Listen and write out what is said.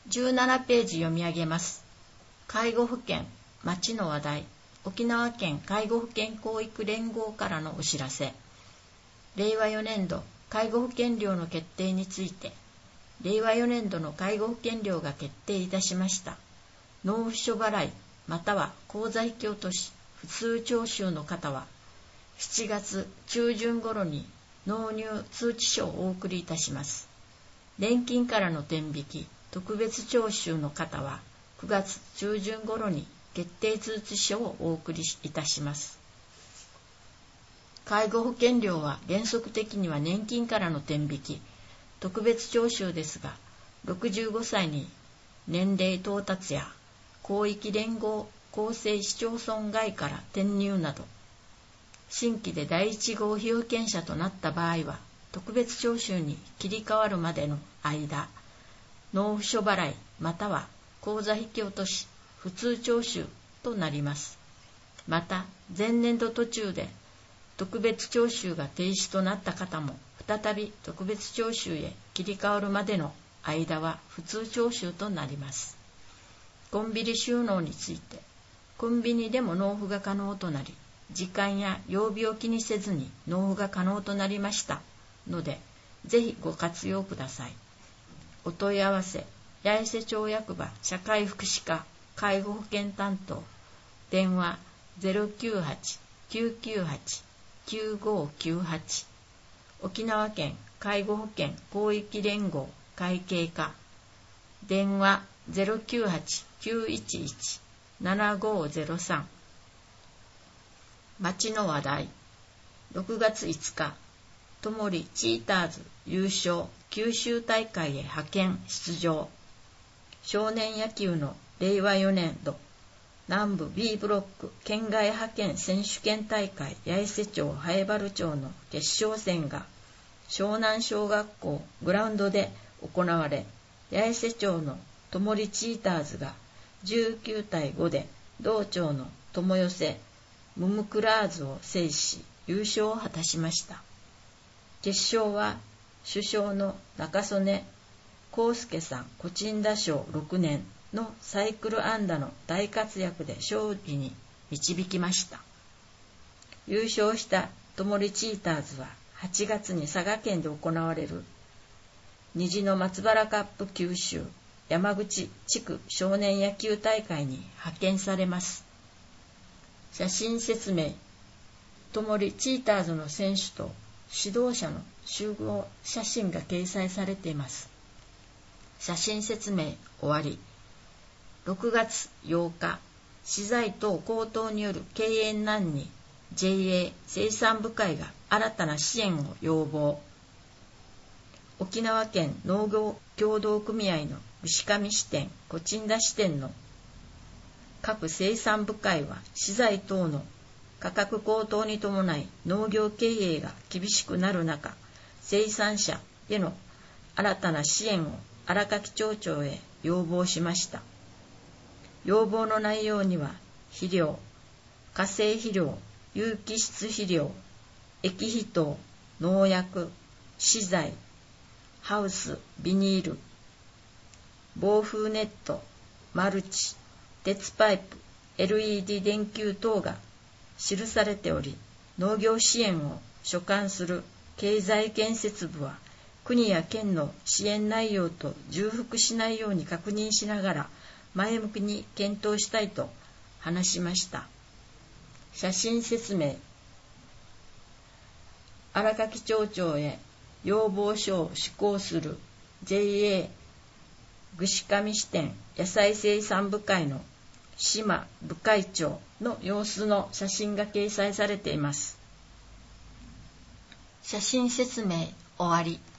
17ページ読み上げます。介護保険、町の話題、沖縄県介護保険教育連合からのお知らせ。令和4年度介護保険料の決定について、令和4年度の介護保険料が決定いたしました。納付書払いまたは口座引き落とし、普通徴収の方は、7月中旬頃に納入通知書をお送りいたします。年金からの天引き、特別徴収の方は、9月中旬頃に決定通知書をお送りいたします。介護保険料は原則的には年金からの天引き、特別徴収ですが、65歳に年齢到達や広域連合構成市町村外から転入など、新規で第一号被保険者となった場合は、特別徴収に切り替わるまでの間、納付書払いまたは口座引き落とし、普通徴収となります。また、前年度途中で特別徴収が停止となった方も、再び特別徴収へ切り替わるまでの間は普通徴収となります。コンビニ収納について、コンビニでも納付が可能となり、時間や曜日を気にせずに納付が可能となりましたので、ぜひご活用ください。お問い合わせ、八重瀬町役場社会福祉課介護保険担当、電話 098-998-9598、沖縄県介護保険広域連合会計課、電話 098-911-7503。町の話題、6月5日、ともりチーターズ優勝九州大会へ派遣出場。少年野球の令和4年度南部 B ブロック県外派遣選手権大会八重瀬町南原町の決勝戦が湘南小学校グラウンドで行われ、八重瀬町のともりチーターズが19対5で同町の友寄せムムクラーズを制し優勝を果たしました。決勝は主将の中曽根康介さんコチンダ賞6年のサイクル安打の大活躍で勝利に導きました。優勝したともりチーターズは8月に佐賀県で行われる虹の松原カップ九州山口地区少年野球大会に派遣されます。写真説明、ともりチーターズの選手と指導者の集合写真が掲載されています。写真説明終わり。6月8日、資材等高騰による経営難に JA 生産部会が新たな支援を要望。沖縄県農業協同組合の牛上支店、コチンダ支店の各生産部会は資材等の価格高騰に伴い農業経営が厳しくなる中、生産者への新たな支援を荒垣町長へ要望しました。要望の内容には、肥料、化成肥料、有機質肥料、液肥等、農薬、資材、ハウス、ビニール、防風ネット、マルチ、鉄パイプ、LED 電球等が記されており、農業支援を所管する経済建設部は、国や県の支援内容と重複しないように確認しながら、前向きに検討したいと話しました。写真説明。荒垣町長へ要望書を施行する JA 串上支店野菜生産部会の島部会長の様子の写真が掲載されています。写真説明終わり。